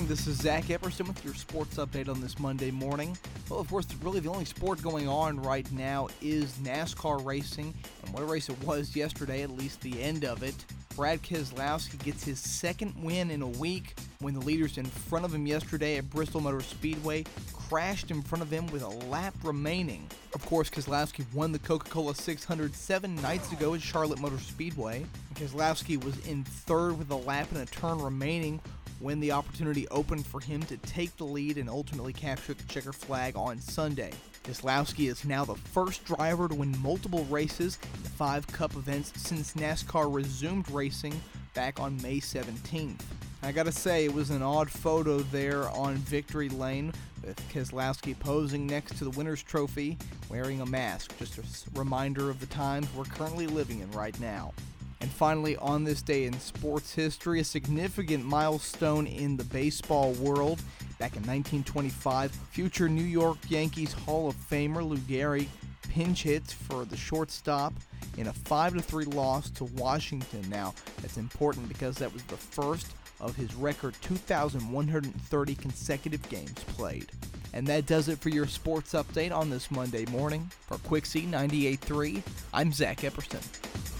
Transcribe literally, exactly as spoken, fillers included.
This is Zach Epperson with your sports update on this Monday morning. Well, of course, really the only sport going on right now is NASCAR racing, and what a race it was yesterday, at least the end of it. Brad Keselowski gets his second win in a week when the leaders in front of him yesterday at Bristol Motor Speedway crashed in front of him with a lap remaining. Of course, Keselowski won the Coca-Cola six hundred seven nights ago at Charlotte Motor Speedway. Keselowski was in third with a lap and a turn remaining when the opportunity opened for him to take the lead and ultimately capture the checker flag on Sunday. Keselowski is now the first driver to win multiple races in the five Cup events since NASCAR resumed racing back on May seventeenth. I gotta say, it was an odd photo there on Victory Lane with Keselowski posing next to the winner's trophy wearing a mask. Just a reminder of the times we're currently living in right now. And finally, on this day in sports history, a significant milestone in the baseball world. Back in nineteen twenty-five, future New York Yankees Hall of Famer Lou Gehrig pinch hits for the shortstop in a five to three loss to Washington. Now, that's important because that was the first of his record two thousand one hundred thirty consecutive games played. And that does it for your sports update on this Monday morning. For Quixie ninety-eight point three, I'm Zach Epperson.